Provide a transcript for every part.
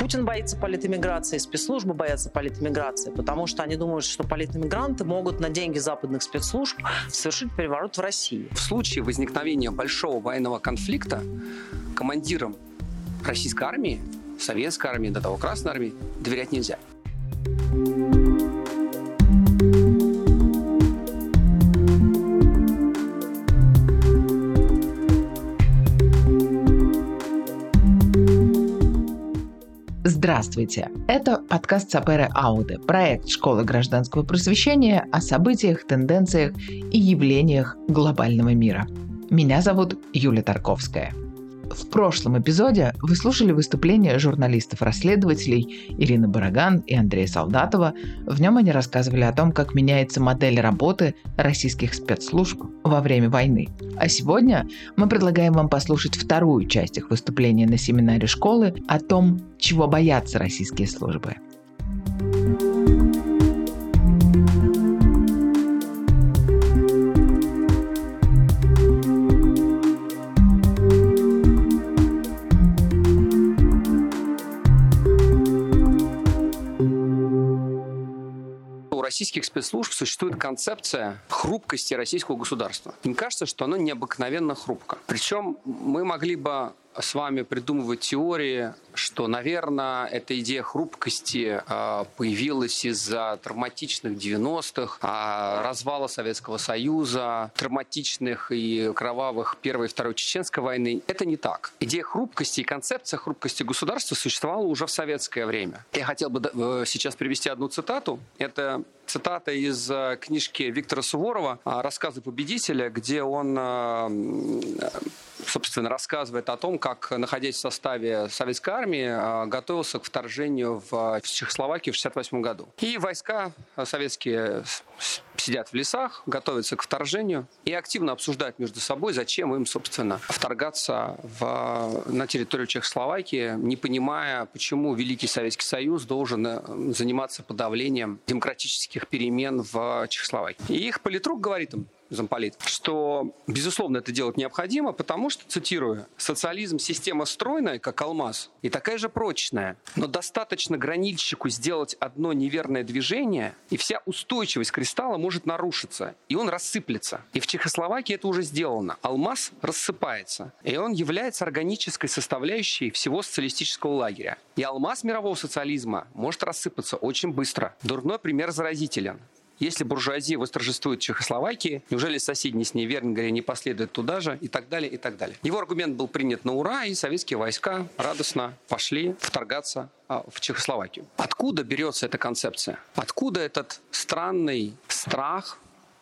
Путин боится политэмиграции, спецслужбы боятся политэмиграции, потому что они думают, что политэмигранты могут на деньги западных спецслужб совершить переворот в России. В случае возникновения большого военного конфликта командирам российской армии, советской армии, до того Красной армии доверять нельзя. Здравствуйте! Это подкаст Сапере Ауде, проект Школы гражданского просвещения о событиях, тенденциях и явлениях глобального мира. Меня зовут Юлия Тарковская. В прошлом эпизоде вы слушали выступления журналистов-расследователей Ирины Бараган и Андрея Солдатова. В нем они рассказывали о том, как меняется модель работы российских спецслужб во время войны. А сегодня мы предлагаем вам послушать вторую часть их выступления на семинаре школы о том, чего боятся российские службы. У российских спецслужб существует концепция хрупкости российского государства. Им кажется, что оно необыкновенно хрупко. Причем мы могли бы с вами придумывать теории, что, наверное, эта идея хрупкости появилась из-за травматичных 90-х, развала Советского Союза, травматичных и кровавых Первой и Второй Чеченской войны. Это не так. Идея хрупкости и концепция хрупкости государства существовала уже в советское время. Я хотел бы сейчас привести одну цитату. Это цитата из книжки Виктора Суворова «Рассказы победителя», где он, собственно, рассказывает о том, как, находясь в составе советской армии, готовился к вторжению в Чехословакию в 1968 году. И войска советские сидят в лесах, готовятся к вторжению и активно обсуждают между собой, зачем им, собственно, вторгаться на территорию Чехословакии, не понимая, почему Великий Советский Союз должен заниматься подавлением демократических перемен в Чехословакии. И их политрук говорит им, замполит, что, безусловно, это делать необходимо, потому что, цитирую, «социализм – система стройная, как алмаз, и такая же прочная, но достаточно гранильщику сделать одно неверное движение, и вся устойчивость кристалла может нарушиться, и он рассыплется. И в Чехословакии это уже сделано. Алмаз рассыпается, и он является органической составляющей всего социалистического лагеря. И алмаз мирового социализма может рассыпаться очень быстро. Дурной пример заразителен. Если буржуазия восторжествует в Чехословакии, неужели соседние с ней Венгрия не последует туда же, и так далее, и так далее. Его аргумент был принят на ура, и советские войска радостно пошли вторгаться в Чехословакию. Откуда берется эта концепция? Откуда этот странный страх,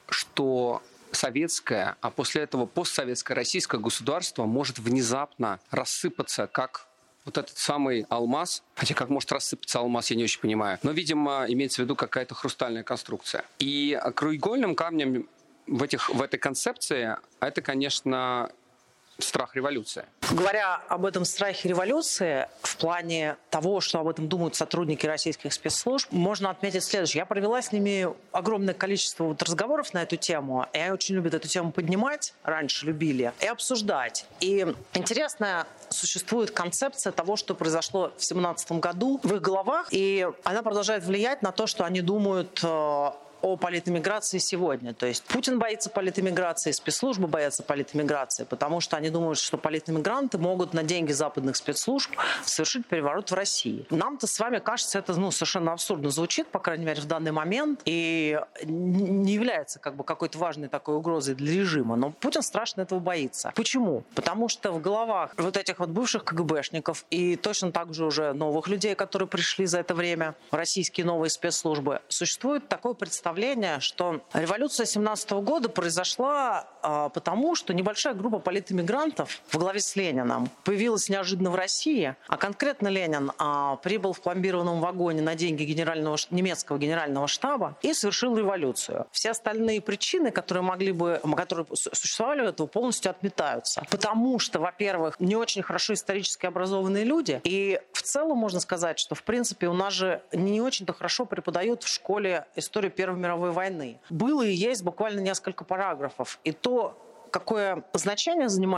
что советское, а после этого постсоветское российское государство может внезапно рассыпаться, как вот этот самый алмаз, хотя как может рассыпаться алмаз, я не очень понимаю, но, видимо, имеется в виду какая-то хрустальная конструкция. И краеугольным камнем в этой концепции это, конечно, страх революции. Говоря об этом страхе революции, в плане того, что об этом думают сотрудники российских спецслужб, можно отметить следующее. Я провела с ними огромное количество разговоров на эту тему, и они очень любят эту тему поднимать, раньше любили, и обсуждать. И интересная существует концепция того, что произошло в 2017 году в их головах, и она продолжает влиять на то, что они думают о политэмиграции сегодня. То есть Путин боится политэмиграции, спецслужбы боятся политэмиграции, потому что они думают, что политэмигранты могут на деньги западных спецслужб совершить переворот в России. Нам-то с вами кажется, это совершенно абсурдно звучит, по крайней мере, в данный момент, и не является какой-то важной такой угрозой для режима. Но Путин страшно этого боится. Почему? Потому что в головах вот этих вот бывших КГБшников и точно так же уже новых людей, которые пришли за это время, российские новые спецслужбы, существует такое представление, что революция 1917 года произошла потому, что небольшая группа политэмигрантов во главе с Лениным появилась неожиданно в России, а конкретно Ленин прибыл в пломбированном вагоне на деньги немецкого генерального штаба и совершил революцию. Все остальные причины, которые существовали у этого, полностью отметаются. Потому что, во-первых, не очень хорошо исторически образованные люди, и в целом можно сказать, что, в принципе, у нас же не очень-то хорошо преподают в школе историю Первой мировой войны. Было и есть буквально несколько параграфов. И то, какое значение занимает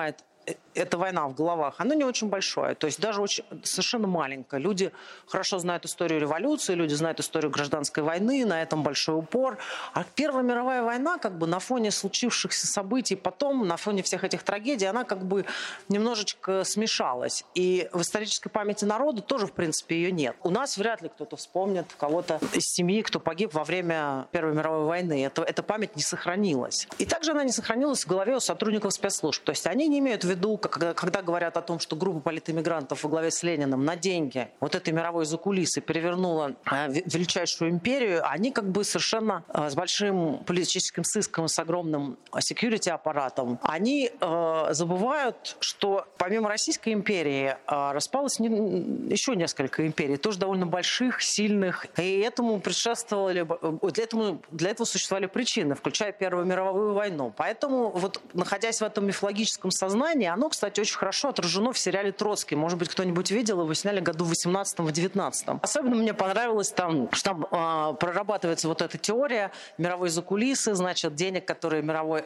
эта война в головах, оно не очень большое, то есть даже очень, совершенно маленькое. Люди хорошо знают историю революции, люди знают историю гражданской войны, на этом большой упор. А Первая мировая война как бы на фоне случившихся событий потом, на фоне всех этих трагедий, она как бы немножечко смешалась. И в исторической памяти народа тоже, в принципе, ее нет. У нас вряд ли кто-то вспомнит кого-то из семьи, кто погиб во время Первой мировой войны. Эта память не сохранилась. И также она не сохранилась в голове у сотрудников спецслужб. То есть они не имеют в виду, когда говорят о том, что группа политэмигрантов во главе с Лениным на деньги вот этой мировой закулисы перевернула величайшую империю, они как бы совершенно с большим политическим сыском, с огромным секьюрити-аппаратом, они забывают, что помимо Российской империи распалось еще несколько империй, тоже довольно больших, сильных, и этому предшествовали, для этого существовали причины, включая Первую мировую войну. Поэтому, вот, находясь в этом мифологическом сознании, оно, кстати, очень хорошо отражено в сериале «Троцкий». Может быть, кто-нибудь видел, его сняли году в 18-19. Особенно мне понравилось там, что там прорабатывается вот эта теория мировой закулисы, значит, денег, которые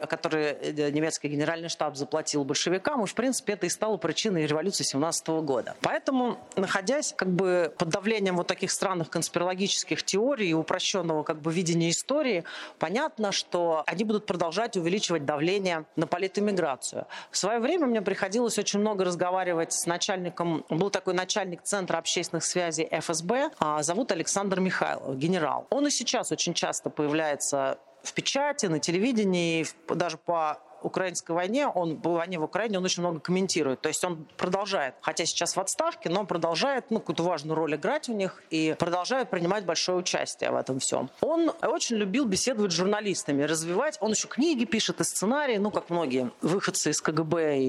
немецкий генеральный штаб заплатил большевикам, и, в принципе, это и стало причиной революции 17 года. Поэтому, находясь как бы под давлением вот таких странных конспирологических теорий и упрощенного как бы видения истории, понятно, что они будут продолжать увеличивать давление на политэмиграцию. В свое время мне приходилось очень много разговаривать с начальником, был такой начальник Центра общественных связей ФСБ, зовут Александр Михайлов, генерал. Он и сейчас очень часто появляется в печати, на телевидении, даже по украинской войне, по войне в Украине он очень много комментирует. То есть он продолжает, хотя сейчас в отставке, но продолжает какую-то важную роль играть у них и продолжает принимать большое участие в этом всем. Он очень любил беседовать с журналистами, развивать. Он еще книги пишет и сценарии, как многие выходцы из КГБ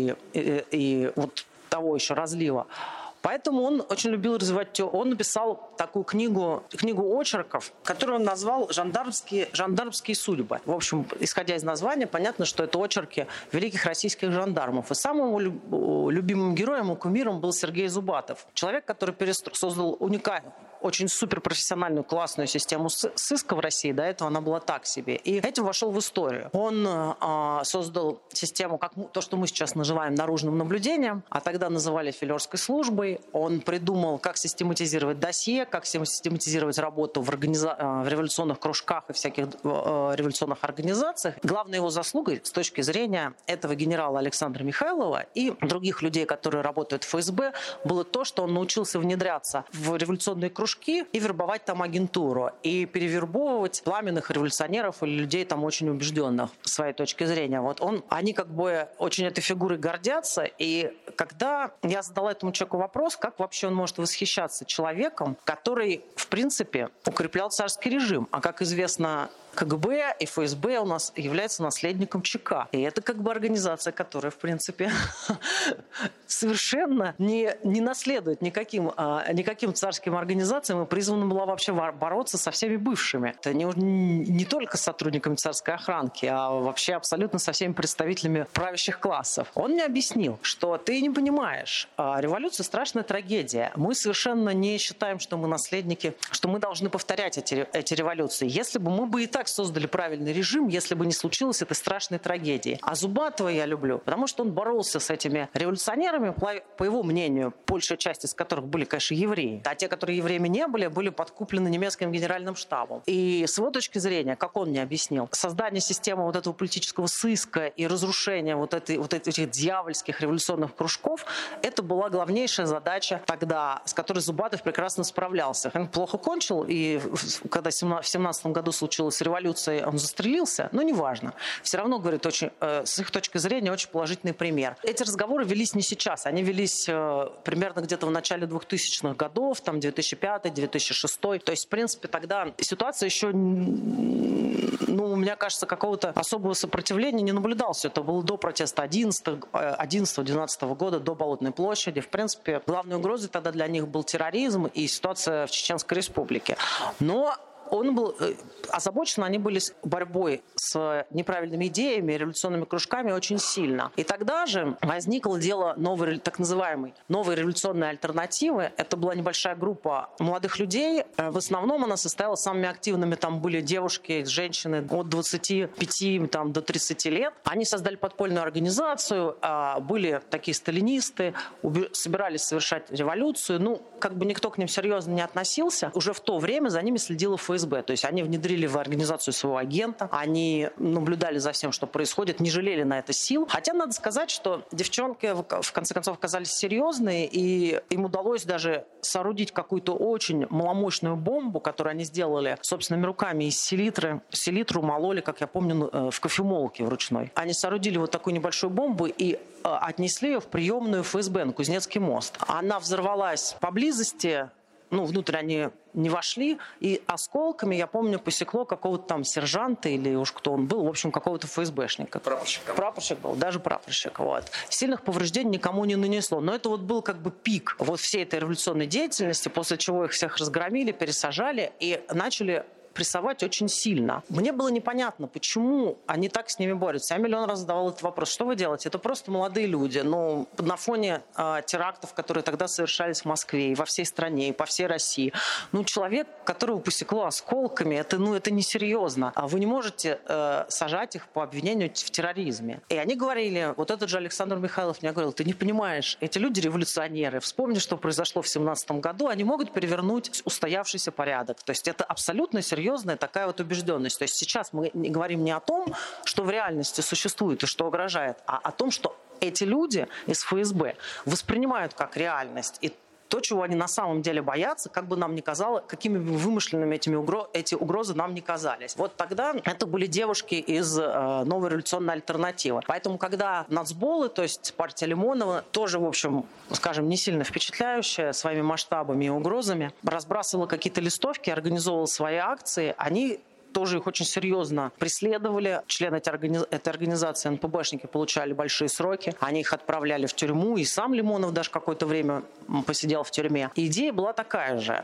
и вот того еще разлива. Поэтому он очень любил развивать. Он написал такую книгу очерков, которую он назвал «Жандармские судьбы». В общем, исходя из названия, понятно, что это очерки великих российских жандармов. И самым любимым героем и кумиром был Сергей Зубатов. Человек, который создал уникальную, очень суперпрофессиональную, классную систему сыска в России. До этого она была так себе. И этим вошел в историю. Он создал систему, как то, что мы сейчас называем наружным наблюдением, а тогда называли филерской службой. Он придумал, как систематизировать досье, как систематизировать работу в революционных кружках и всяких революционных организациях. Главной его заслугой с точки зрения этого генерала Александра Михайлова и других людей, которые работают в ФСБ, было то, что он научился внедряться в революционные кружки и вербовать там агентуру, и перевербовывать пламенных революционеров или людей там очень убежденных с своей точки зрения. Вот они как бы очень этой фигурой гордятся, и когда я задала этому человеку вопрос, как вообще он может восхищаться человеком, который, в принципе, укреплял царский режим, а, как известно, КГБ и ФСБ у нас является наследником ЧК. И это как бы организация, которая, в принципе, совершенно не наследует никаким царским организациям и призвана была вообще бороться со всеми бывшими. Это не только с сотрудниками царской охранки, а вообще абсолютно со всеми представителями правящих классов. Он мне объяснил, что ты не понимаешь, революция — страшная трагедия. Мы совершенно не считаем, что мы наследники, что мы должны повторять эти революции. Если бы мы и так создали правильный режим, если бы не случилось этой страшной трагедии. А Зубатова я люблю, потому что он боролся с этими революционерами, по его мнению, большая часть из которых были, конечно, евреи. А те, которые евреями не были подкуплены немецким генеральным штабом. И с его точки зрения, как он мне объяснил, создание системы вот этого политического сыска и разрушение вот этих дьявольских революционных кружков, это была главнейшая задача тогда, с которой Зубатов прекрасно справлялся. Он плохо кончил, и когда в 17 году случилась революция, он застрелился, но неважно. Все равно, говорит, с их точки зрения, очень положительный пример. Эти разговоры велись не сейчас, они велись примерно где-то в начале 2000-х годов, там 2005-2006. То есть, в принципе, тогда ситуация еще, мне кажется, какого-то особого сопротивления не наблюдалось. Это было до протеста 11-12 года, до Болотной площади. В принципе, главной угрозой тогда для них был терроризм и ситуация в Чеченской Республике. Но он был озабочен, они были с борьбой с неправильными идеями, революционными кружками очень сильно. И тогда же возникло дело так называемой новой революционной альтернативы. Это была небольшая группа молодых людей. В основном она состояла самыми активными. Там были девушки, женщины от 25 до 30 лет. Они создали подпольную организацию, были такие сталинисты, собирались совершать революцию. Никто к ним серьезно не относился. Уже в то время за ними следила ФСБ. То есть они внедрили в организацию своего агента, они наблюдали за всем, что происходит, не жалели на это сил. Хотя надо сказать, что девчонки в конце концов оказались серьезные, и им удалось даже соорудить какую-то очень маломощную бомбу, которую они сделали собственными руками из селитры. Селитру мололи, как я помню, в кофемолке вручной. Они соорудили вот такую небольшую бомбу и отнесли ее в приемную ФСБ на Кузнецкий мост. Она взорвалась поблизости, внутрь они не вошли, и осколками, я помню, посекло какого-то там сержанта или уж кто он был, в общем, какого-то ФСБшника. Прапорщик был, даже прапорщик. Вот. Сильных повреждений никому не нанесло. Но это был пик всей этой революционной деятельности, после чего их всех разгромили, пересажали и начали прессовать очень сильно. Мне было непонятно, почему они так с ними борются. Я миллион раз задавала этот вопрос. Что вы делаете? Это просто молодые люди. На фоне терактов, которые тогда совершались в Москве и во всей стране, и по всей России. Человек, которого посекло осколками, это несерьезно. А вы не можете сажать их по обвинению в терроризме. И они говорили, вот этот же Александр Михайлов мне говорил, ты не понимаешь, эти люди революционеры. Вспомни, что произошло в 17 году. Они могут перевернуть устоявшийся порядок. То есть это абсолютно серьезная такая убежденность. То есть сейчас мы говорим не о том, что в реальности существует и что угрожает, а о том, что эти люди из ФСБ воспринимают как реальность. И то, чего они на самом деле боятся, как бы нам ни казалось, какими бы вымышленными эти угрозы нам не казались. Вот тогда это были девушки из новой революционной альтернативы. Поэтому, когда нацболы, то есть партия Лимонова, тоже, в общем, скажем, не сильно впечатляющая своими масштабами и угрозами, разбрасывала какие-то листовки, организовывала свои акции, они тоже их очень серьезно преследовали. Члены этой организации, НПБшники, получали большие сроки. Они их отправляли в тюрьму. И сам Лимонов даже какое-то время посидел в тюрьме. И идея была такая же.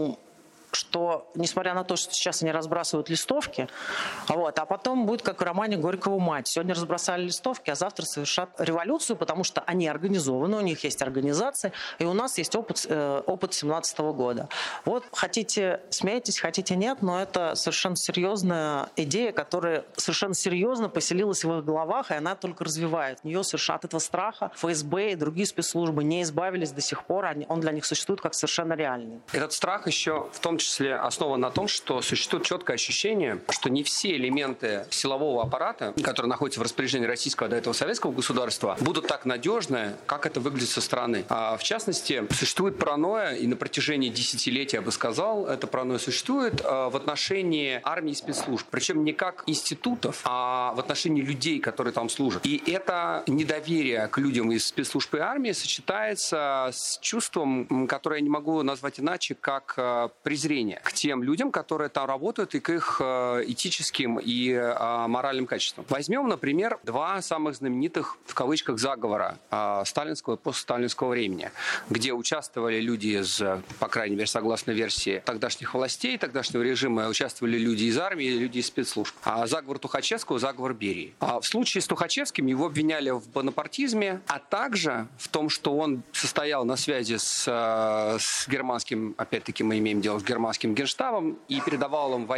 Что, несмотря на то, что сейчас они разбрасывают листовки, а потом будет как в романе Горького «Мать». Сегодня разбросали листовки, а завтра совершат революцию, потому что они организованы, у них есть организация, и у нас есть опыт 17 года. Вот хотите смейтесь, хотите нет, но это совершенно серьезная идея, которая совершенно серьезно поселилась в их головах, и она только развивает. От нее совершенно от этого страха ФСБ и другие спецслужбы не избавились до сих пор, он для них существует как совершенно реальный. Этот страх еще в том числе основан на том, что существует четкое ощущение, что не все элементы силового аппарата, которые находятся в распоряжении российского, до этого советского государства, будут так надежны, как это выглядит со стороны. В частности, существует паранойя, и на протяжении десятилетий, я бы сказал, эта паранойя существует в отношении армии и спецслужб. Причем не как институтов, а в отношении людей, которые там служат. И это недоверие к людям из спецслужб и армии сочетается с чувством, которое я не могу назвать иначе, как презрение к тем людям, которые там работают, и к их этическим и моральным качествам. Возьмем, например, два самых знаменитых, в кавычках, заговора сталинского и постсталинского времени, где участвовали люди из, по крайней мере, согласно версии тогдашних властей, тогдашнего режима, участвовали люди из армии и люди из спецслужб. Заговор Тухачевского, заговор Берии. В случае с Тухачевским его обвиняли в бонапартизме, а также в том, что он состоял на связи с германским, опять-таки мы имеем дело с германским генштабом и передавал им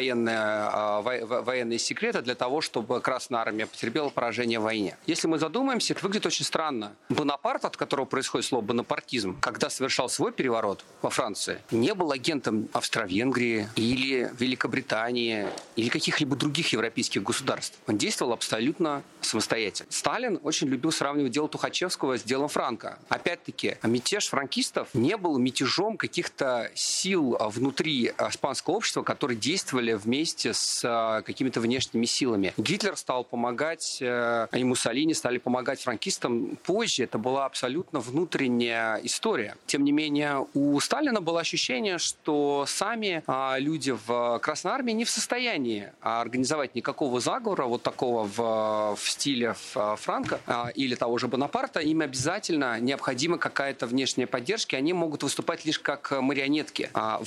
военные секреты для того, чтобы Красная Армия потерпела поражение в войне. Если мы задумаемся, это выглядит очень странно. Бонапарт, от которого происходит слово бонапартизм, когда совершал свой переворот во Франции, не был агентом Австро-Венгрии или Великобритании или каких-либо других европейских государств. Он действовал абсолютно самостоятельно. Сталин очень любил сравнивать дело Тухачевского с делом Франко. Опять-таки, мятеж франкистов не был мятежом каких-то сил внутри испанского общества, которые действовали вместе с какими-то внешними силами. Гитлер стал помогать, и Муссолини стали помогать франкистам позже. Это была абсолютно внутренняя история. Тем не менее, у Сталина было ощущение, что сами люди в Красной Армии не в состоянии организовать никакого заговора, вот такого в стиле Франко или того же Бонапарта. Им обязательно необходима какая-то внешняя поддержка. Они могут выступать лишь как марионетки в руках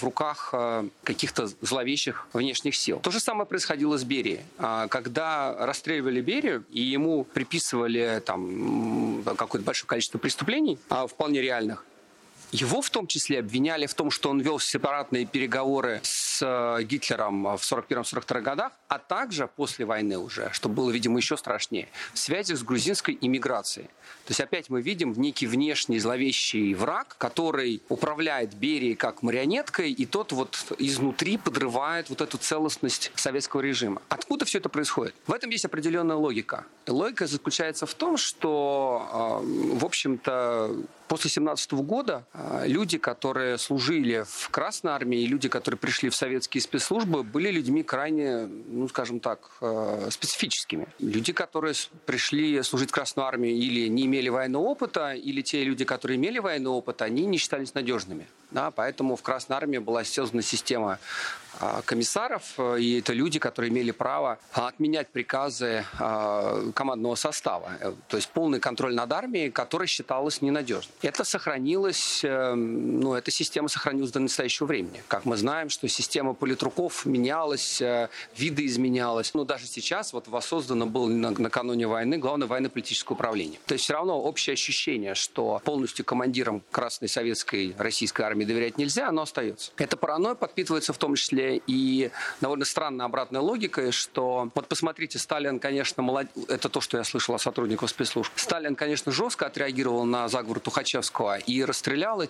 всяких каких-то зловещих внешних сил. То же самое происходило с Берией. Когда расстреливали Берию, и ему приписывали там какое-то большое количество преступлений, вполне реальных, его в том числе обвиняли в том, что он вел сепаратные переговоры с Гитлером в 1941-1942 годах, а также после войны уже, что было, видимо, еще страшнее, в связи с грузинской иммиграцией. То есть опять мы видим некий внешний зловещий враг, который управляет Берией как марионеткой, и тот вот изнутри подрывает вот эту целостность советского режима. Откуда все это происходит? В этом есть определенная логика. И логика заключается в том, что, в общем-то, после 1917 года люди, которые служили в Красной армии, и люди, которые пришли в советские спецслужбы, были людьми крайне, скажем так, специфическими. Люди, которые пришли служить в Красную армию или не имели военного опыта, или те люди, которые имели военный опыт, они не считались надежными. Да, поэтому в Красной армии была создана система комиссаров, и это люди, которые имели право отменять приказы командного состава. То есть полный контроль над армией, которая считалась ненадежной. Это сохранилось, эта система сохранилась до настоящего времени. Как мы знаем, что система политруков менялась, видоизменялась. Даже сейчас вот воссоздано было накануне войны Главное военно-политическое управление. То есть все равно общее ощущение, что полностью командирам Красной советской российской армии доверять нельзя, оно остается. Эта паранойя подпитывается в том числе и довольно странной обратной логикой, что вот посмотрите, Сталин, конечно, это то, что я слышал от сотрудников спецслужб. Сталин, конечно, жестко отреагировал на заговор Тухачевского и расстрелял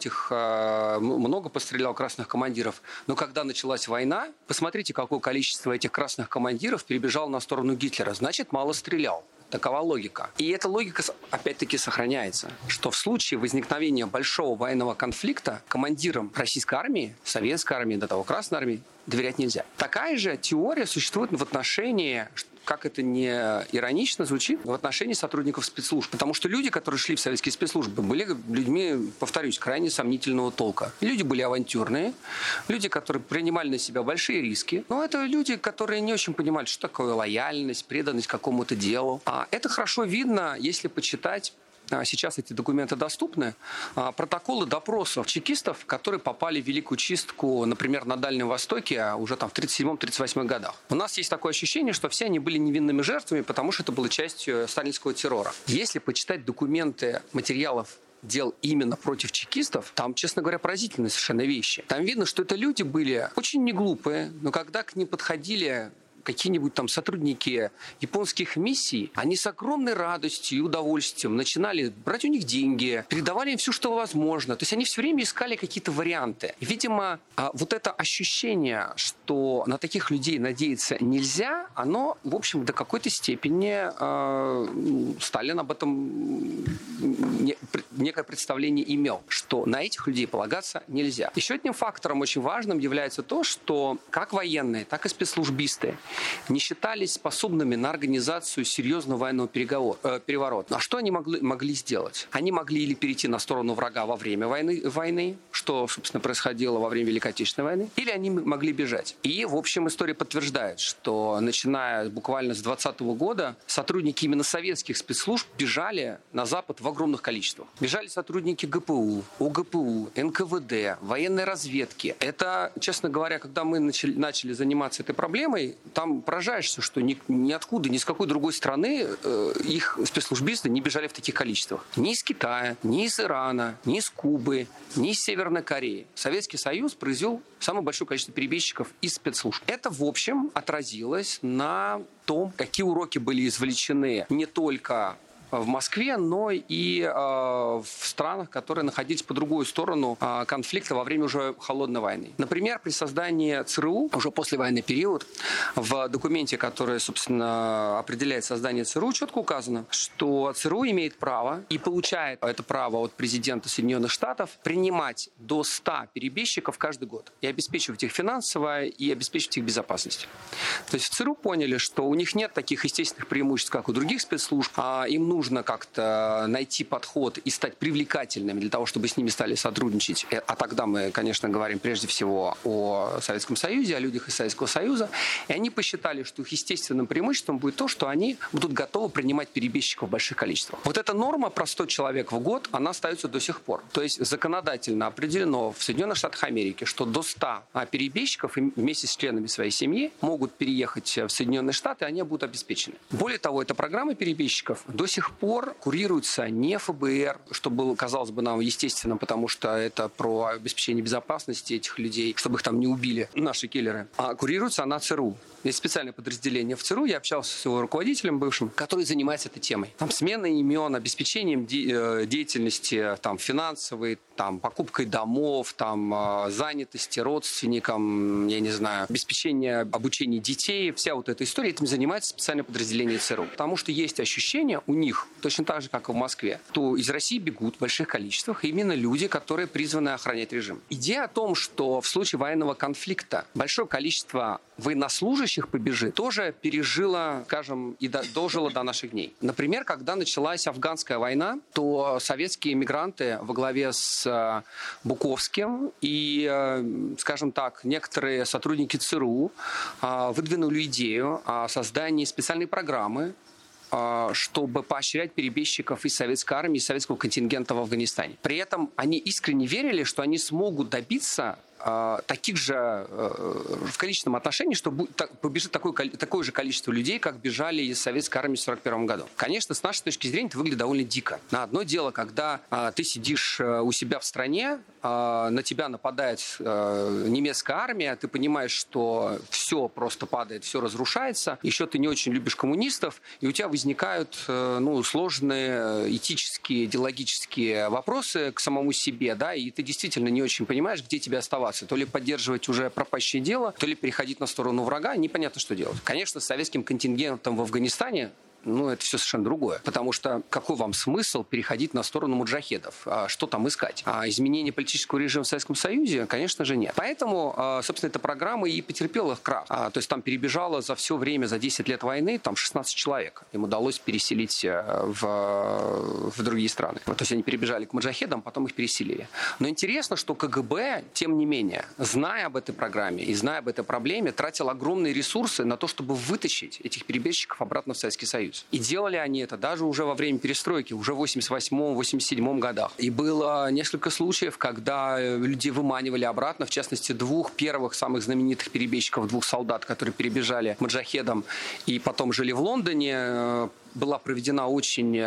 много пострелял красных командиров. Но когда началась война, посмотрите, какое количество этих красных командиров перебежало на сторону Гитлера. Значит, мало стрелял. Такова логика. И эта логика опять-таки сохраняется, что в случае возникновения большого военного конфликта командирам российской армии, советской армии, до того Красной армии, доверять нельзя. Такая же теория существует в отношении, как это не иронично звучит, в отношении сотрудников спецслужб. Потому что люди, которые шли в советские спецслужбы, были людьми, повторюсь, крайне сомнительного толка. Люди были авантюрные, люди, которые принимали на себя большие риски. Но это люди, которые не очень понимали, что такое лояльность, преданность какому-то делу. А это хорошо видно, если почитать. Сейчас эти документы доступны. Протоколы допросов чекистов, которые попали в Великую чистку, например, на Дальнем Востоке уже там в 1937-1938 годах. У нас есть такое ощущение, что все они были невинными жертвами, потому что это было частью сталинского террора. Если почитать документы материалов дел именно против чекистов, там, честно говоря, поразительные совершенно вещи. Там видно, что это люди были очень неглупые, но когда к ним подходили какие-нибудь там сотрудники японских миссий, они с огромной радостью и удовольствием начинали брать у них деньги, передавали им все, что возможно. То есть они все время искали какие-то варианты. И, видимо, вот это ощущение, что на таких людей надеяться нельзя, оно, в общем, до какой-то степени Сталин об этом некое представление имел, что на этих людей полагаться нельзя. Еще одним фактором очень важным является то, что как военные, так и спецслужбисты не считались способными на организацию серьезного военного переворота. А что они могли сделать? Они могли или перейти на сторону врага во время войны, что, собственно, происходило во время Великой Отечественной войны, или они могли бежать. И, в общем, история подтверждает, что, начиная буквально с 2020 года, сотрудники именно советских спецслужб бежали на Запад в огромных количествах. Бежали сотрудники ГПУ, ОГПУ, НКВД, военной разведки. Это, честно говоря, когда мы начали заниматься этой проблемой, там поражаешься, что ниоткуда, ни с какой другой страны их спецслужбисты не бежали в таких количествах. Ни из Китая, ни из Ирана, ни из Кубы, ни из Северной Кореи. Советский Союз произвел самое большое количество перебежчиков из спецслужб. Это, в общем, отразилось на том, какие уроки были извлечены не только в Москве, но и в странах, которые находились по другую сторону конфликта во время уже холодной войны. Например, при создании ЦРУ, уже послевоенный период, в документе, который, собственно, определяет создание ЦРУ, четко указано, что ЦРУ имеет право и получает это право от президента Соединенных Штатов принимать до 100 перебежчиков каждый год и обеспечивать их финансово и обеспечивать их безопасность. То есть в ЦРУ поняли, что у них нет таких естественных преимуществ, как у других спецслужб, им нужно как-то найти подход и стать привлекательными для того, чтобы с ними стали сотрудничать. А тогда мы, конечно, говорим прежде всего о Советском Союзе, о людях из Советского Союза. И они посчитали, что их естественным преимуществом будет то, что они будут готовы принимать перебежчиков в больших количествах. Вот эта норма про 100 человек в год, она остается до сих пор. То есть законодательно определено в Соединенных Штатах Америки, что до 100 перебежчиков вместе с членами своей семьи могут переехать в Соединенные Штаты, и они будут обеспечены. Более того, эта программа перебежчиков до сих пор курируется не ФБР, что было, казалось бы, нам естественным, потому что это про обеспечение безопасности этих людей, чтобы их там не убили наши киллеры. А курируется она ЦРУ. Есть специальное подразделение в ЦРУ, я общался с его руководителем бывшим, который занимается этой темой. Там смена имен, обеспечением деятельности, там, финансовой, там, покупкой домов, там, занятости родственникам, я не знаю, обеспечение обучения детей, вся вот эта история, этим занимается специальное подразделение ЦРУ. Потому что есть ощущение у них, точно так же, как и в Москве, то из России бегут в больших количествах именно люди, которые призваны охранять режим. Идея о том, что в случае военного конфликта большое количество военнослужащих побежит, тоже пережила, скажем, и дожила до наших дней. Например, когда началась афганская война, то советские эмигранты во главе с Буковским и, скажем так, некоторые сотрудники ЦРУ выдвинули идею о создании специальной программы, чтобы поощрять перебежчиков из советской армии, из советского контингента в Афганистане. При этом они искренне верили, что они смогут добиться таких же в количественном отношении, что побежит такое же количество людей, как бежали из советской армии в 1941 году. Конечно, с нашей точки зрения это выглядит довольно дико. На одно дело, когда ты сидишь у себя в стране, на тебя нападает немецкая армия, ты понимаешь, что все просто падает, все разрушается, еще ты не очень любишь коммунистов, и у тебя возникают сложные этические, идеологические вопросы к самому себе, да, и ты действительно не очень понимаешь, где тебе оставаться. То ли поддерживать уже пропащее дело, то ли переходить на сторону врага, непонятно, что делать. Конечно, с советским контингентом в Афганистане это все совершенно другое. Потому что какой вам смысл переходить на сторону муджахедов? Что там искать? Изменение политического режима в Советском Союзе? Конечно же, нет. Поэтому, собственно, эта программа и потерпела крах. То есть там перебежало за все время, за 10 лет войны, там 16 человек. Им удалось переселить в другие страны. То есть они перебежали к муджахедам, потом их переселили. Но интересно, что КГБ, тем не менее, зная об этой программе и зная об этой проблеме, тратил огромные ресурсы на то, чтобы вытащить этих перебежчиков обратно в Советский Союз. И делали они это даже уже во время перестройки, уже в 1988-1987 годах. И было несколько случаев, когда людей выманивали обратно, в частности, двух первых самых знаменитых перебежчиков, двух солдат, которые перебежали маджахедам и потом жили в Лондоне. Была проведена очень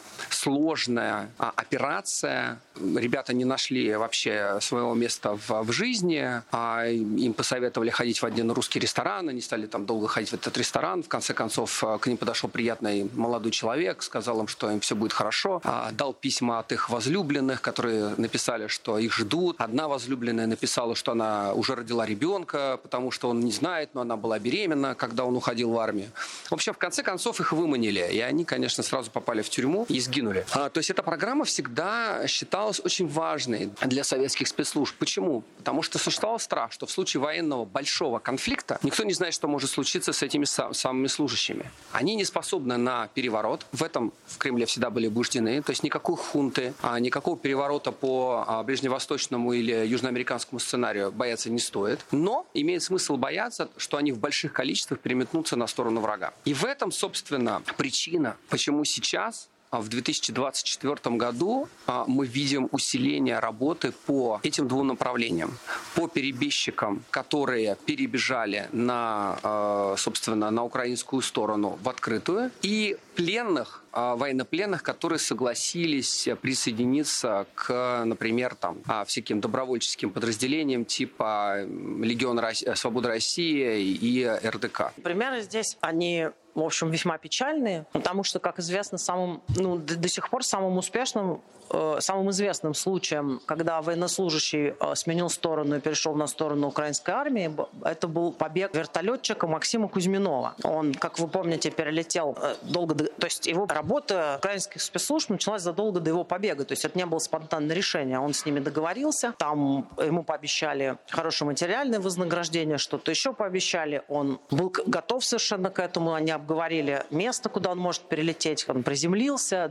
сложная операция. Ребята не нашли вообще своего места в жизни. Им посоветовали ходить в один русский ресторан. Они стали там долго ходить в этот ресторан. В конце концов, к ним подошел приятный молодой человек, сказал им, что им все будет хорошо. Дал письма от их возлюбленных, которые написали, что их ждут. Одна возлюбленная написала, что она уже родила ребенка, потому что он не знает, но она была беременна, когда он уходил в армию. В общем, в конце концов, их выманили. И они, конечно, сразу попали в тюрьму и сгинули. То есть эта программа всегда считалась очень важной для советских спецслужб. Почему? Потому что существовал страх, что в случае военного большого конфликта никто не знает, что может случиться с этими самыми служащими. Они не способны на переворот. В этом в Кремле всегда были убеждены. То есть никакой хунты, никакого переворота по ближневосточному или южноамериканскому сценарию бояться не стоит. Но имеет смысл бояться, что они в больших количествах переметнутся на сторону врага. И в этом, собственно, причина, почему сейчас в 2024 году мы видим усиление работы по этим двум направлениям. По перебежчикам, которые перебежали собственно, на украинскую сторону в открытую, и пленных, военнопленных, которые согласились присоединиться к, например, всяким добровольческим подразделениям типа Легион Свободы России и РДК. Примеры здесь, они, в общем, весьма печальные, потому что, как известно, до сих пор самым успешным, самым известным случаем, когда военнослужащий сменил сторону и перешел на сторону украинской армии, это был побег вертолетчика Максима Кузьминова. Он, как вы помните, перелетел то есть его работа украинских спецслужб началась задолго до его побега, то есть это не было спонтанное решение, он с ними договорился, там ему пообещали хорошее материальное вознаграждение, что-то еще пообещали, он был готов совершенно к этому, они обговорили место, куда он может перелететь. Он приземлился,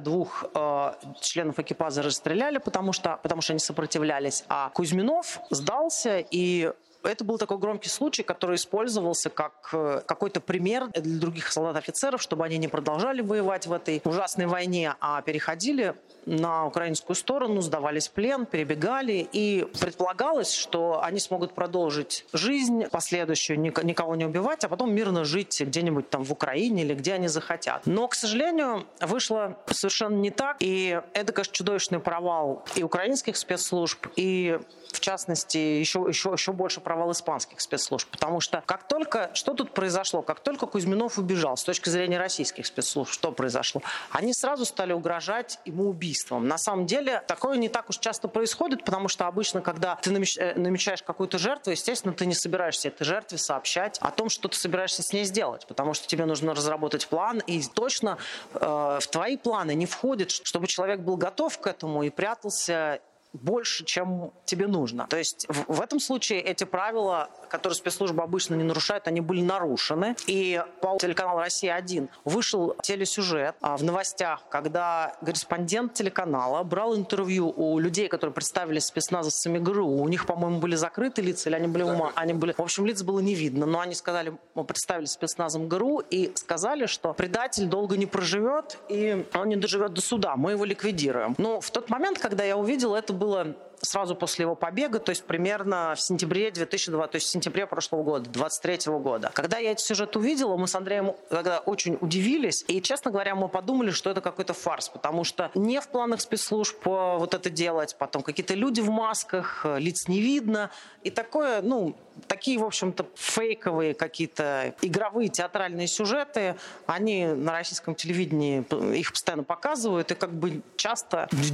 2 членов экипажа расстреляли, потому что они сопротивлялись. А Кузьминов сдался, и это был такой громкий случай, который использовался как какой-то пример для других солдат-офицеров, чтобы они не продолжали воевать в этой ужасной войне, а переходили на украинскую сторону, сдавались в плен, перебегали. И предполагалось, что они смогут продолжить жизнь последующую, никого не убивать, а потом мирно жить где-нибудь там в Украине или где они захотят. Но, к сожалению, вышло совершенно не так. И это, конечно, чудовищный провал и украинских спецслужб, и, в частности, еще больше провал испанских спецслужб. Потому что что тут произошло? Как только Кузьминов убежал, с точки зрения российских спецслужб, что произошло? Они сразу стали угрожать ему убийством. На самом деле, такое не так уж часто происходит, потому что обычно, когда ты намечаешь какую-то жертву, естественно, ты не собираешься этой жертве сообщать о том, что ты собираешься с ней сделать, потому что тебе нужно разработать план, и точно в твои планы не входит, чтобы человек был готов к этому и прятался больше, чем тебе нужно. То есть в этом случае эти правила, которые спецслужбы обычно не нарушают, они были нарушены. И по телеканалу «Россия-1» вышел телесюжет в новостях, когда корреспондент телеканала брал интервью у людей, которые представились спецназовцами ГРУ. У них, по-моему, были закрыты лица, или они были в общем, лиц было не видно. Но они сказали, мы представились спецназом ГРУ и сказали, что предатель долго не проживет, и он не доживет до суда. Мы его ликвидируем. Но в тот момент, когда я увидел, это было сразу после его побега, то есть примерно в сентябре 2020, то есть в сентябре прошлого года, 23 года. Когда я этот сюжет увидела, мы с Андреем тогда очень удивились, и, честно говоря, мы подумали, что это какой-то фарс, потому что не в планах спецслужб вот это делать, потом какие-то люди в масках, лиц не видно, и такое, такие, в общем-то, фейковые какие-то игровые театральные сюжеты, они на российском телевидении, их постоянно показывают, и как бы часто в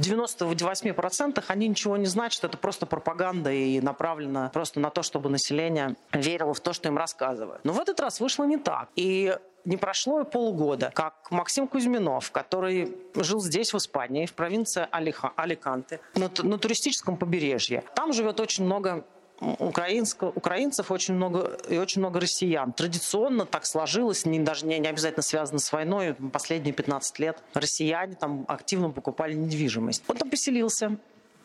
98% они ничего не значит, это просто пропаганда и направлена просто на то, чтобы население верило в то, что им рассказывают. Но в этот раз вышло не так. И не прошло и полугода, как Максим Кузьминов, который жил здесь, в Испании, в провинции Аликанте, на туристическом побережье. Там живет очень много украинцев, очень много россиян. Традиционно так сложилось, даже не обязательно связано с войной. Последние 15 лет россияне там активно покупали недвижимость. Он там поселился.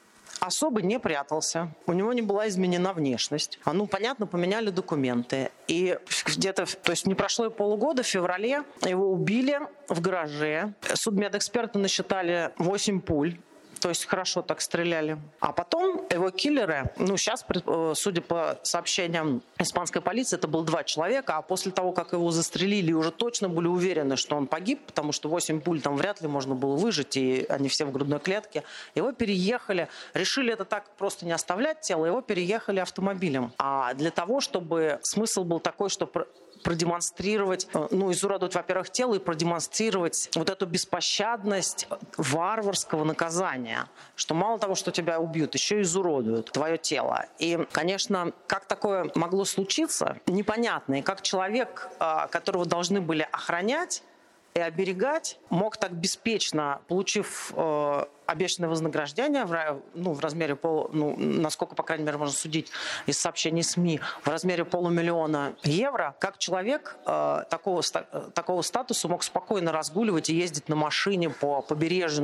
Особо не прятался, у него не была изменена внешность. Понятно, поменяли документы. И где-то, то есть не прошло и полугода, в феврале его убили в гараже. Судмедэксперты насчитали 8 пуль. То есть хорошо так стреляли. А потом его киллеры, сейчас, судя по сообщениям испанской полиции, это было 2 человека, а после того, как его застрелили, уже точно были уверены, что он погиб, потому что 8 пуль там вряд ли можно было выжить, и они все в грудной клетке. Его переехали, решили это так просто не оставлять тело, его переехали автомобилем. А для того, чтобы смысл был такой, что продемонстрировать, изуродовать, во-первых, тело и продемонстрировать вот эту беспощадность варварского наказания, что мало того, что тебя убьют, еще и изуродуют твое тело. И, конечно, как такое могло случиться, непонятно. И как человек, которого должны были охранять и оберегать, мог так беспечно, получив обещанное вознаграждение в размере насколько, по крайней мере, можно судить из сообщений СМИ, в размере $500 000, как человек такого статуса мог спокойно разгуливать и ездить на машине по побережью,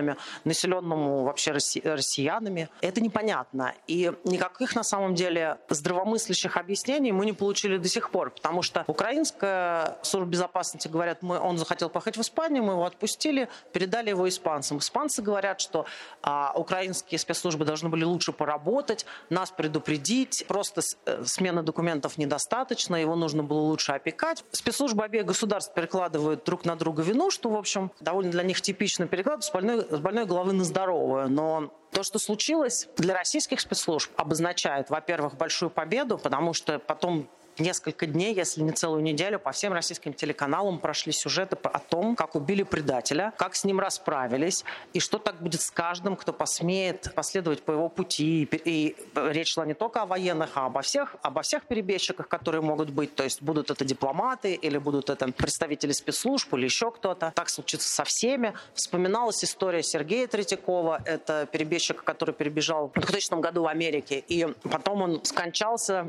населенному вообще россиянами. Это непонятно. И никаких, на самом деле, здравомыслящих объяснений мы не получили до сих пор, потому что украинская служба безопасности говорят, он захотел поехать в Испанию, мы его отпустили, передали его испанцам. Испанцы говорят, что украинские спецслужбы должны были лучше поработать, нас предупредить, просто смены документов недостаточно, его нужно было лучше опекать. Спецслужбы обеих государств перекладывают друг на друга вину, что, в общем, довольно для них типично переклад с больной головы на здоровую. Но то, что случилось для российских спецслужб, обозначает, во-первых, большую победу, потому что потом несколько дней, если не целую неделю, по всем российским телеканалам прошли сюжеты о том, как убили предателя, как с ним расправились, и что так будет с каждым, кто посмеет последовать по его пути. И речь шла не только о военных, а обо всех перебежчиках, которые могут быть. То есть будут это дипломаты, или будут это представители спецслужб, или еще кто-то. Так случится со всеми. Вспоминалась история Сергея Третьякова. Это перебежчик, который перебежал в 2000 году в Америке. И потом он скончался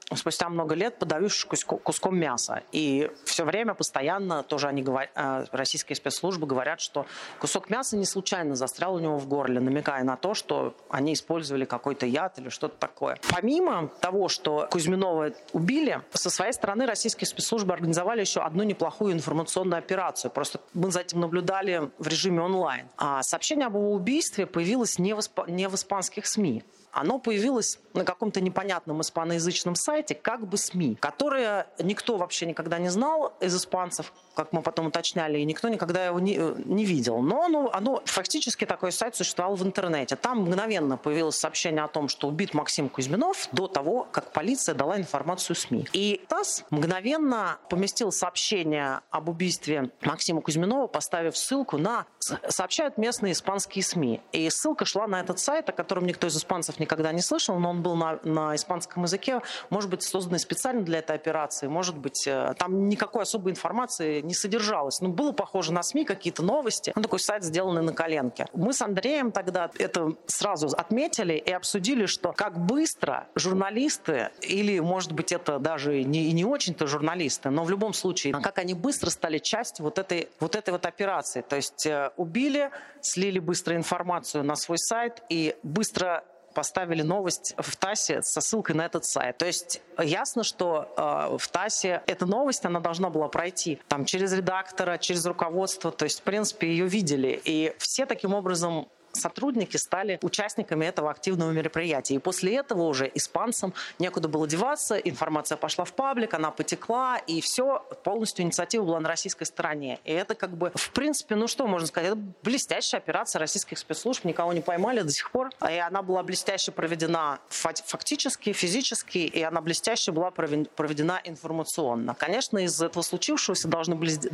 спустя много лет подавившись куском мяса. И все время, постоянно тоже российские спецслужбы говорят, что кусок мяса не случайно застрял у него в горле, намекая на то, что они использовали какой-то яд или что-то такое. Помимо того, что Кузьминова убили, со своей стороны российские спецслужбы организовали еще одну неплохую информационную операцию. Просто мы за этим наблюдали в режиме онлайн. А сообщение об его убийстве появилось не в испанских СМИ. Оно появилось на каком-то непонятном испаноязычном сайте, как бы СМИ, которые никто вообще никогда не знал из испанцев, как мы потом уточняли, и никто никогда его не видел. Но оно фактически такой сайт существовал в интернете. Там мгновенно появилось сообщение о том, что убит Максим Кузьминов до того, как полиция дала информацию СМИ. И ТАСС мгновенно поместил сообщение об убийстве Максима Кузьминова, поставив ссылку на сообщают местные испанские СМИ. И ссылка шла на этот сайт, о котором никто из испанцев никогда не слышал, но он был на испанском языке, может быть, созданный специально для этой операции, может быть, там никакой особой информации не содержалось. Было похоже на СМИ, какие-то новости. Такой сайт, сделанный на коленке. Мы с Андреем тогда это сразу отметили и обсудили, что как быстро журналисты, или, может быть, это даже не очень-то журналисты, но в любом случае, как они быстро стали частью вот этой операции. То есть убили, слили быстро информацию на свой сайт и быстро поставили новость в ТАССе со ссылкой на этот сайт. То есть ясно, что в ТАССе эта новость, она должна была пройти там через редактора, через руководство. То есть, в принципе, ее видели. И все таким образом сотрудники стали участниками этого активного мероприятия. И после этого уже испанцам некуда было деваться, информация пошла в паблик, она потекла, и все, полностью инициатива была на российской стороне. И это в принципе, что можно сказать, это блестящая операция российских спецслужб, никого не поймали до сих пор, и она была блестяще проведена фактически, физически, и она блестяще была проведена информационно. Конечно, из этого случившегося должны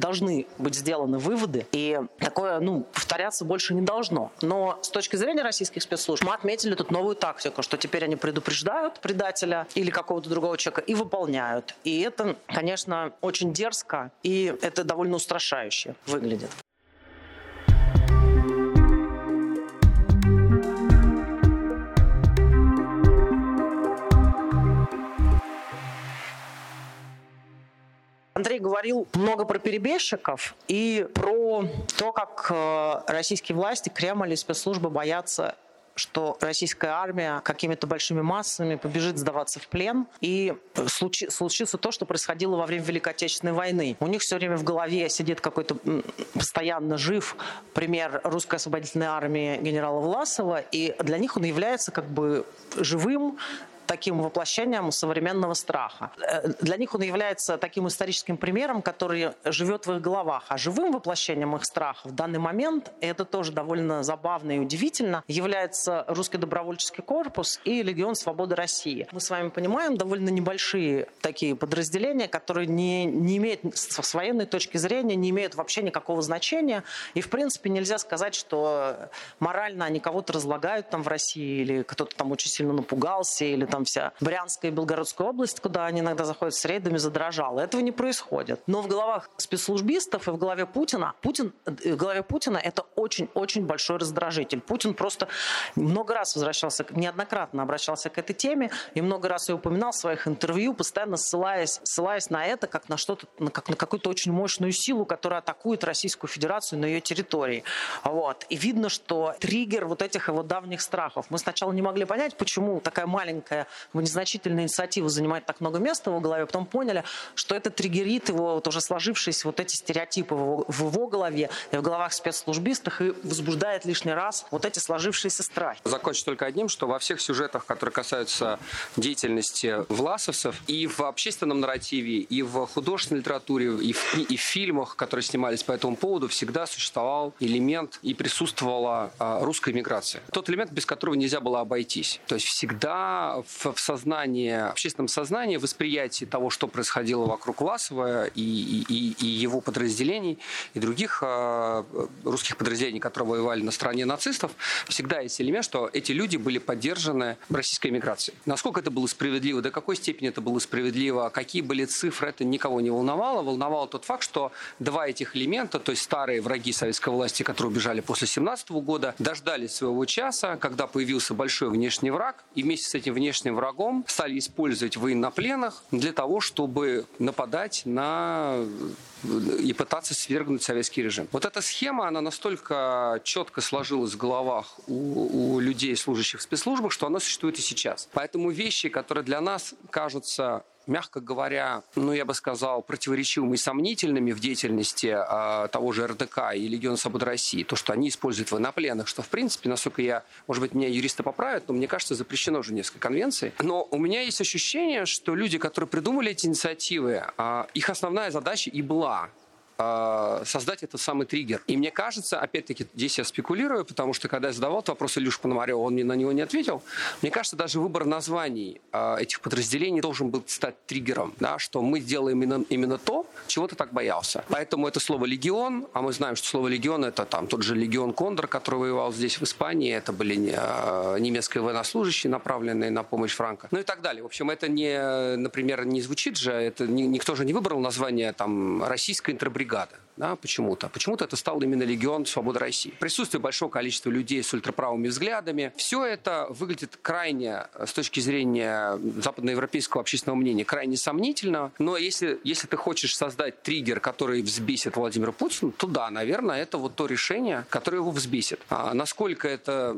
быть сделаны выводы, и такое, повторяться больше не должно. Но с точки зрения российских спецслужб мы отметили тут новую тактику, что теперь они предупреждают предателя или какого-то другого человека и выполняют. И это, конечно, очень дерзко, и это довольно устрашающе выглядит. Андрей говорил много про перебежчиков и про то, как российские власти, Кремль и спецслужбы боятся, что российская армия какими-то большими массами побежит сдаваться в плен, и случится то, что происходило во время Великой Отечественной войны. У них все время в голове сидит какой-то постоянно жив пример русской освободительной армии генерала Власова, и для них он является живым таким воплощением современного страха. Для них он является таким историческим примером, который живет в их головах. А живым воплощением их страха в данный момент, и это тоже довольно забавно и удивительно, является Русский добровольческий корпус и Легион Свободы России. Мы с вами понимаем, довольно небольшие такие подразделения, которые не имеют, с военной точки зрения, не имеют вообще никакого значения. И, в принципе, нельзя сказать, что морально они кого-то разлагают там в России, или кто-то там очень сильно напугался, или там вся Брянская и Белгородская область, куда они иногда заходят с рейдами, задрожала. Этого не происходит. Но в головах спецслужбистов и в голове Путина это очень-очень большой раздражитель. Путин просто много раз неоднократно обращался к этой теме и много раз ее упоминал в своих интервью, постоянно ссылаясь на это как на что-то, как на какую-то очень мощную силу, которая атакует Российскую Федерацию на ее территории. И видно, что триггер этих его давних страхов. Мы сначала не могли понять, почему такая маленькая, незначительная инициатива занимает так много места в его голове, потом поняли, что это триггерит его уже сложившиеся эти стереотипы в его голове и в головах спецслужбистов и возбуждает лишний раз эти сложившиеся страхи. Закончу только одним, что во всех сюжетах, которые касаются деятельности власовцев, и в общественном нарративе, и в художественной литературе, и в фильмах, которые снимались по этому поводу, всегда существовал элемент и присутствовала русская миграция. Тот элемент, без которого нельзя было обойтись. То есть всегда в общественном сознании, восприятии того, что происходило вокруг Власова и его подразделений, и других русских подразделений, которые воевали на стороне нацистов, всегда есть элемент, что эти люди были поддержаны российской миграцией. Насколько это было справедливо, до какой степени это было справедливо, какие были цифры, это никого не волновало. Волновал тот факт, что два этих элемента, то есть старые враги советской власти, которые убежали после 1917 года, дождались своего часа, когда появился большой внешний враг, и вместе с этим внешним внешним врагом, стали использовать военнопленных для того, чтобы нападать и пытаться свергнуть советский режим. Вот эта схема, она настолько четко сложилась в головах у людей, служащих в спецслужбах, что она существует и сейчас. Поэтому вещи, которые для нас кажутся, мягко говоря, я бы сказал, противоречивыми и сомнительными в деятельности того же РДК и Легиона Свободы России, то, что они используют военнопленных, что, в принципе, насколько может быть, меня юристы поправят, но мне кажется, запрещено уже несколько конвенций. Но у меня есть ощущение, что люди, которые придумали эти инициативы, их основная задача и была создать этот самый триггер. И мне кажется, опять-таки, здесь я спекулирую, потому что, когда я задавал этот вопрос Илюше Пономареву, он мне на него не ответил. Мне кажется, даже выбор названий этих подразделений должен был стать триггером, да, что мы делаем именно то, чего ты так боялся. Поэтому это слово «легион», а мы знаем, что слово «легион» — это тот же легион Кондор, который воевал здесь, в Испании, это были немецкие военнослужащие, направленные на помощь Франко, и так далее. В общем, это например, не звучит же, это никто же не выбрал название российская интербригада. Да, почему-то. Почему-то это стал именно Легион Свободы России. Присутствие большого количества людей с ультраправыми взглядами. Все это выглядит крайне, с точки зрения западноевропейского общественного мнения, крайне сомнительно. Но если ты хочешь создать триггер, который взбесит Владимира Путина, то да, наверное, это то решение, которое его взбесит. А насколько это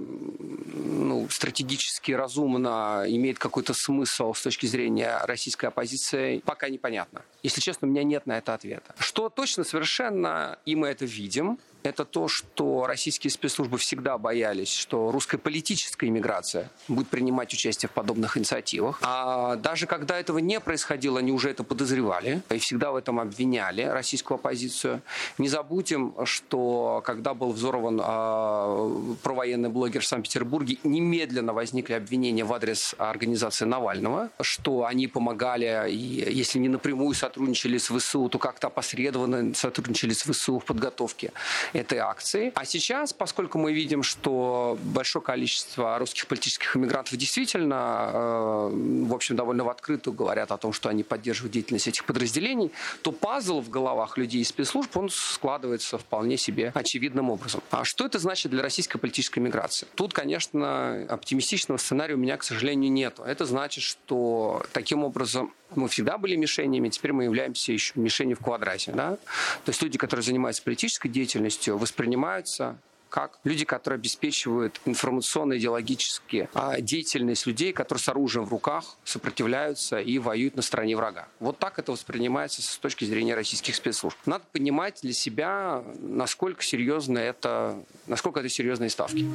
стратегически разумно, имеет какой-то смысл с точки зрения российской оппозиции, пока непонятно. Если честно, у меня нет на это ответа. Что точно совершенно, и мы это видим, это то, что российские спецслужбы всегда боялись, что русская политическая иммиграция будет принимать участие в подобных инициативах. А даже когда этого не происходило, они уже это подозревали и всегда в этом обвиняли российскую оппозицию. Не забудем, что когда был взорван провоенный блогер в Санкт-Петербурге, немедленно возникли обвинения в адрес организации Навального, что они помогали, и если не напрямую сотрудничали с ВСУ, то как-то опосредованно сотрудничали с ВСУ в подготовке этой акции. А сейчас, поскольку мы видим, что большое количество русских политических иммигрантов действительно, в общем, довольно в открытую говорят о том, что они поддерживают деятельность этих подразделений, то пазл в головах людей из спецслужб, он складывается вполне себе очевидным образом. А что это значит для российской политической иммиграции? Тут, конечно, оптимистичного сценария у меня, к сожалению, нет. Это значит, что таким образом мы всегда были мишенями, теперь мы являемся еще мишенью в квадрате. Да? То есть люди, которые занимаются политической деятельностью, воспринимаются как люди, которые обеспечивают информационно-идеологически деятельность людей, которые с оружием в руках сопротивляются и воюют на стороне врага. Вот так это воспринимается с точки зрения российских спецслужб. Надо понимать для себя, насколько это серьезные ставки.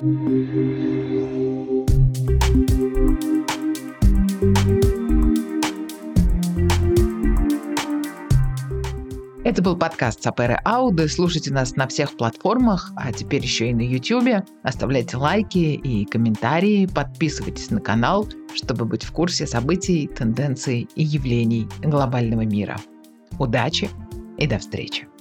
Это был подкаст Сапере Ауде. Слушайте нас на всех платформах, а теперь еще и на YouTube. Оставляйте лайки и комментарии, подписывайтесь на канал, чтобы быть в курсе событий, тенденций и явлений глобального мира. Удачи и до встречи!